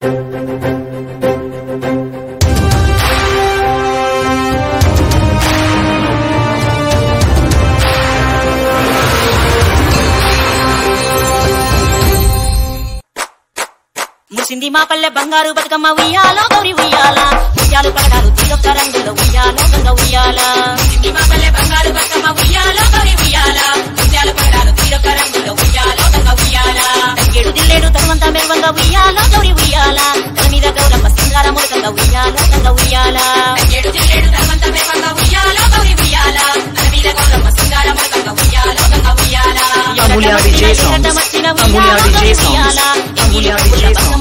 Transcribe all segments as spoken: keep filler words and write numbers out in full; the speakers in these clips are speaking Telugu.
ముసింది మా పల్లె బంగారు బతుకమ్మ ఉయ్యాలో గౌరి ఉయ్యాల ఉయ్యాలు పగడాలు తీరొక్క రంగులో ఉయ్యాలో గంగ ఉయ్యాల ముసింది మా పల్లె బంగారు బతుకమ్మ ఉయ్యాలో గౌరి ఉయ్యాల ఉయ్యాలు పగడాలు తీరొక్క రంగులో ఉయ్యాలో గంగ ఉయ్యాల ఏడు దిల్లేడు తనవంతా మెరువంగా ఉయ్యాలో గౌరి ఉయ్యాల తన మీద గౌరమ్మ సింగారములు గంగ ఉయ్యాలో గంగ ఉయ్యాల ఏడు దిల్లేడు తనవంతా మెరువంగా ఉయ్యాలో గౌరి ఉయ్యాల తన మీద గౌరమ్మ సింగారములు గంగ ఉయ్యాలో గంగ ఉయ్యాల Amulia D J songs. Amulia D J songs. Amulia D J songs.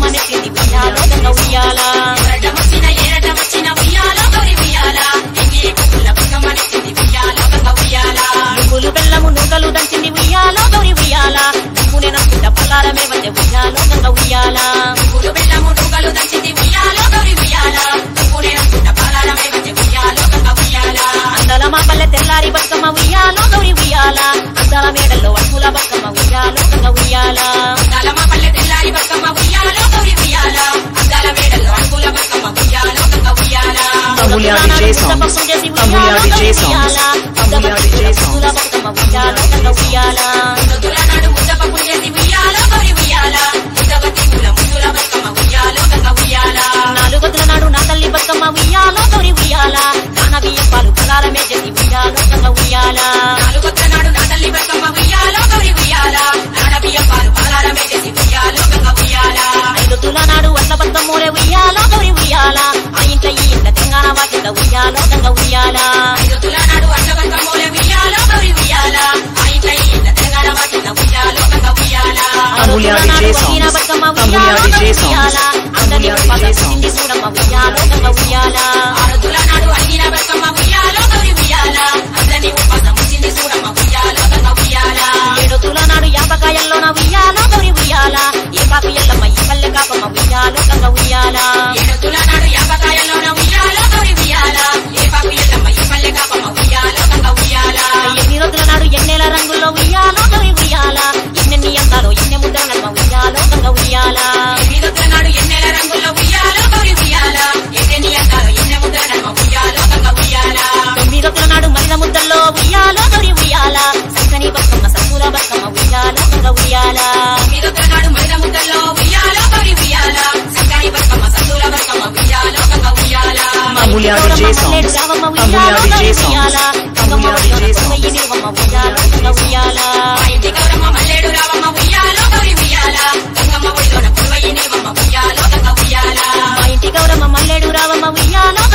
నువ్వులు బెల్లము నూకలు దంచింది ఉయ్యాలో గౌరి ఉయ్యాల నువ్వునే నమ్ముట పల్లారమే వచ్చే ఉయ్యాలో గంగ ఉయ్యాల నువ్వులు బెల్లము నూకలు దంచింది ఉయ్యాలో గౌరి ఉయ్యాల నువ్వునే నమ్ముట పల్లారమే వచ్చే ఉయ్యాలో గంగ ఉయ్యాల అందల మా పల్లె తెల్లారి బతుకమ్మ ఉయ్యాలో గౌరి ఉయ్యాల అందల మేడల్లో అటుల బతుకమ్మ ఉయ్యాలో గంగ ఉయ్యాల అందల మా పల్లె తెల్లారి బతుకమ్మ ఉయ్యాలో గౌరి ఉయ్యాల అందల మేడల్లో అటుల బతుకమ్మ ఉయ్యాలో గంగ ఉయ్యాల Amulia D J songs. Amulia D J songs. Amulia D J songs. Bathukamma ఉయ్యాలో గంగ ఉయ్యాల ముద్దుల నాడు ముద్దపప్పు చేసి ఉయ్యాలో గౌరి ఉయ్యాల ముద్దబత్తి పూల ముద్దుల బతుకమ్మ ఉయ్యాలో గంగ ఉయ్యాల నాలుగొద్దుల నాడు నా తల్లి బతుకమ్మ ఉయ్యాలో గౌరి ఉయ్యాల నాన్న బియ్యం పాలు పలారమే చేసి ఉయ్యాలో గంగ ఉయ్యాల నాలుగొద్దుల నాడు నా తల్లి బతుకమ్మ ఉయ్యాలో గౌరి ఉయ్యాల నాన్న బియ్యం పాలు పలారమే చేసి ఉయ్యాలో గంగ ఉయ్యాల ఐదొద్దుల నాడు అట్ల బతుకమ్మోరే ఉయ్యాలో గౌరి ఉయ్యాల ఆ ఇంట్లో ఈ ఇంట్లో తెలంగాణ వాకిట ఉయ్యాలో గంగ ఉయ్యాల ఐదొద్దుల నాడు అట్ల బతుకమ్మోరే ఉయ్యాలో గౌరి ఉయ్యాల ఆ ఇంట్లో ఈ ఇంట్లో తెలంగాణ వాకిట ఉయ్యాలో గంగ ఉయ్యాల Amulia D J songs. Amulia D J songs. Amulia D J songs. చూడమ్మ ఉయ్యాలో గంగ ఉయ్యాల ఆరుద్దుల నాడు అడిగిన బతుకమ్మ ఉయ్యాలో గౌరి ఉయ్యాల అందరినీ ఉపాసం వచ్చింది చూడమ్మ ఉయ్యాలో గంగ ఉయ్యాల ఏడొద్దుల నాడు యాపకాయల్లోన ఉయ్యాలో గౌరి ఉయ్యాల ఏ పాపి ఎల్లమ్మ ఈ పల్లె కాపమ్మ ఉయ్యాలో గంగ ఉయ్యాల ఏడొద్దుల నాడు యాపకాయల్లోన ఉయ్యాలో గౌరి ఉయ్యాల ఏ పాపి ఎల్లమ్మ ఈ పల్లె కాపమ్మ ఉయ్యాలో గంగ ఉయ్యాల ఎన్ని రోజుల నాడు ఎన్నెల రంగుల్లో ఉయ్యాలో గౌరి ఉయ్యాల ఎన్నెన్ని అందాలో ఎన్నె ముద్ర నడుమ ఉయ్యాలో గంగ ఉయ్యాల ఎన్ని రోజుల నాడు ఎన్నెల రంగుల్లో ఉయ్యాలో గౌరి ఉయ్యాల ఎన్నెన్ని అందాలో ఎన్నె ముద్ర నడుమ ఉయ్యాలో గంగ ఉయ్యాల తొమ్మిది రోజుల నాడు మరిన ముద్దల్లో ఉయ్యాలో గౌరి ఉయ్యాల సక్కని బతుకమ్మ సక్కుల బతుకమ్మ ఉయ్యాలో గంగ ఉయ్యాల తొమ్మిది రోజుల నాడు మరిన ముద్దల్లో ఉయ్యాలో గౌరి ఉయ్యాల సక్కని బతుకమ్మ సక్కుల బతుకమ్మ ఉయ్యాలో గంగ ఉయ్యాల Amulia D J songs. Amulia D J songs. Amulia D J songs. ఉయ్యాలో గంగ ఉయ్యాల ఇంటి గౌరమ్మ మల్లేడు రావమ్మ ఉయ్యాలో గౌరి ఉయ్యాల గంగమ్మ ఒడిలోన పురువయ్యి నీవమ్మ ఉయ్యాలో గంగ ఉయ్యాల మా ఇంటి గౌరమ్మ మల్లేడు రావమ్మ ఉయ్యాలో